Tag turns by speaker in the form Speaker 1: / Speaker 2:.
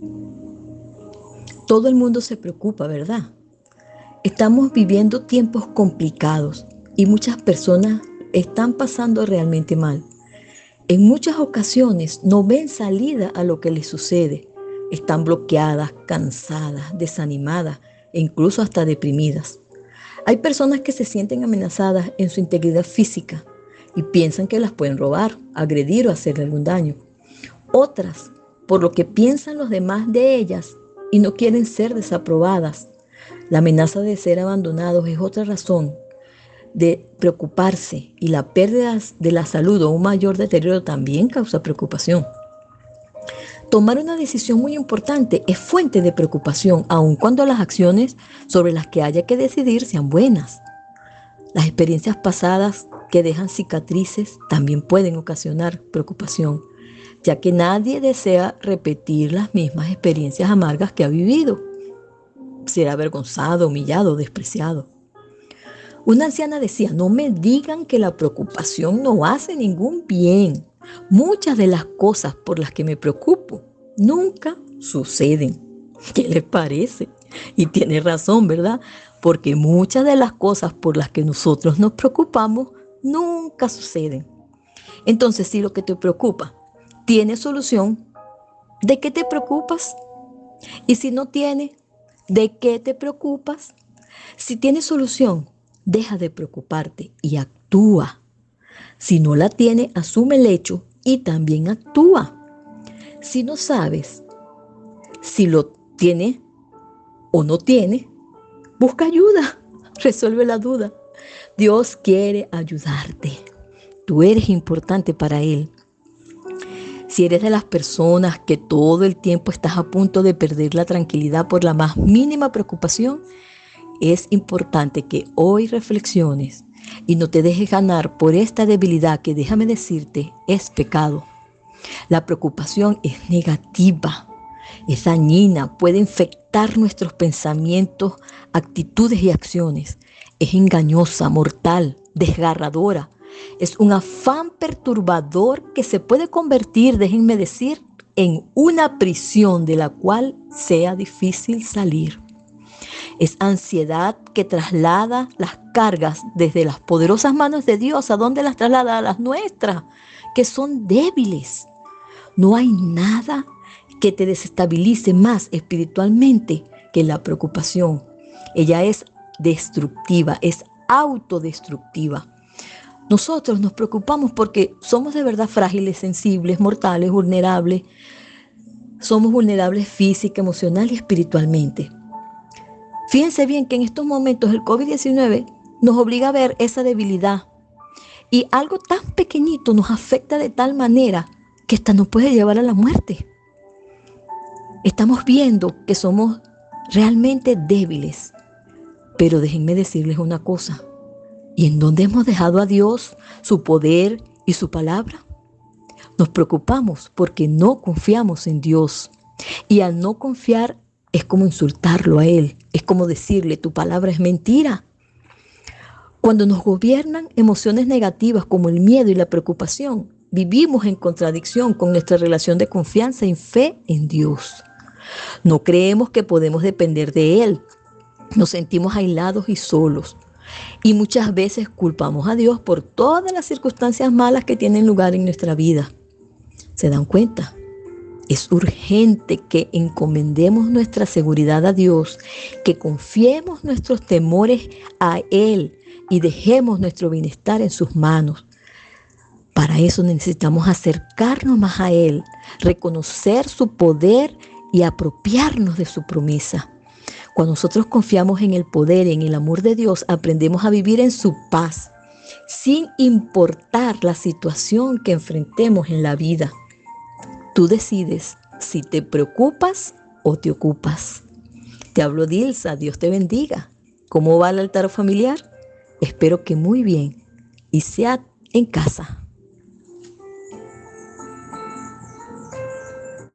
Speaker 1: Todo el mundo se preocupa, ¿verdad? Estamos viviendo tiempos complicados y muchas personas están pasando realmente mal. En muchas ocasiones no ven salida a lo que les sucede. Están bloqueadas, cansadas, desanimadas e incluso hasta deprimidas. Hay personas que se sienten amenazadas en su integridad física y piensan que las pueden robar, agredir o hacerle algún daño. Otras, por lo que piensan los demás de ellas y no quieren ser desaprobadas. La amenaza de ser abandonados es otra razón de preocuparse, y la pérdida de la salud o un mayor deterioro también causa preocupación. Tomar una decisión muy importante es fuente de preocupación, aun cuando las acciones sobre las que haya que decidir sean buenas. Las experiencias pasadas que dejan cicatrices también pueden ocasionar preocupación, ya que nadie desea repetir las mismas experiencias amargas que ha vivido. Será avergonzado, humillado, despreciado. Una anciana decía: no me digan que la preocupación no hace ningún bien. Muchas de las cosas por las que me preocupo nunca suceden. ¿Qué les parece? Y tiene razón, ¿verdad? Porque muchas de las cosas por las que nosotros nos preocupamos nunca suceden. Entonces, si lo que te preocupa tiene solución, ¿de qué te preocupas? Y si no tiene, ¿de qué te preocupas? Si tiene solución, deja de preocuparte y actúa. Si no la tiene, asume el hecho y también actúa. Si no sabes si lo tiene o no tiene, busca ayuda, resuelve la duda. Dios quiere ayudarte. Tú eres importante para Él. Si eres de las personas que todo el tiempo estás a punto de perder la tranquilidad por la más mínima preocupación, es importante que hoy reflexiones y no te dejes ganar por esta debilidad que, déjame decirte, es pecado. La preocupación es negativa, es dañina, puede infectar nuestros pensamientos, actitudes y acciones. Es engañosa, mortal, desgarradora. Es un afán perturbador que se puede convertir, déjenme decir, en una prisión de la cual sea difícil salir. Es ansiedad que traslada las cargas desde las poderosas manos de Dios. ¿A dónde las traslada? A las nuestras, que son débiles. No hay nada que te desestabilice más espiritualmente que la preocupación. Ella es destructiva, es autodestructiva. Nosotros nos preocupamos porque somos de verdad frágiles, sensibles, mortales, vulnerables. Somos vulnerables física, emocional y espiritualmente. Fíjense bien que en estos momentos el COVID-19 nos obliga a ver esa debilidad. Y algo tan pequeñito nos afecta de tal manera que hasta nos puede llevar a la muerte. Estamos viendo que somos realmente débiles. Pero déjenme decirles una cosa. ¿Y en dónde hemos dejado a Dios, su poder y su palabra? Nos preocupamos porque no confiamos en Dios. Y al no confiar es como insultarlo a Él. Es como decirle: tu palabra es mentira. Cuando nos gobiernan emociones negativas como el miedo y la preocupación, vivimos en contradicción con nuestra relación de confianza y fe en Dios. No creemos que podemos depender de Él. Nos sentimos aislados y solos. Y muchas veces culpamos a Dios por todas las circunstancias malas que tienen lugar en nuestra vida. ¿Se dan cuenta? Es urgente que encomendemos nuestra seguridad a Dios, que confiemos nuestros temores a Él y dejemos nuestro bienestar en sus manos. Para eso necesitamos acercarnos más a Él, reconocer su poder y apropiarnos de su promesa. Cuando nosotros confiamos en el poder y en el amor de Dios, aprendemos a vivir en su paz, sin importar la situación que enfrentemos en la vida. Tú decides si te preocupas o te ocupas. Te hablo Dilsa, Dios te bendiga. ¿Cómo va el altar familiar? Espero que muy bien y sea en casa.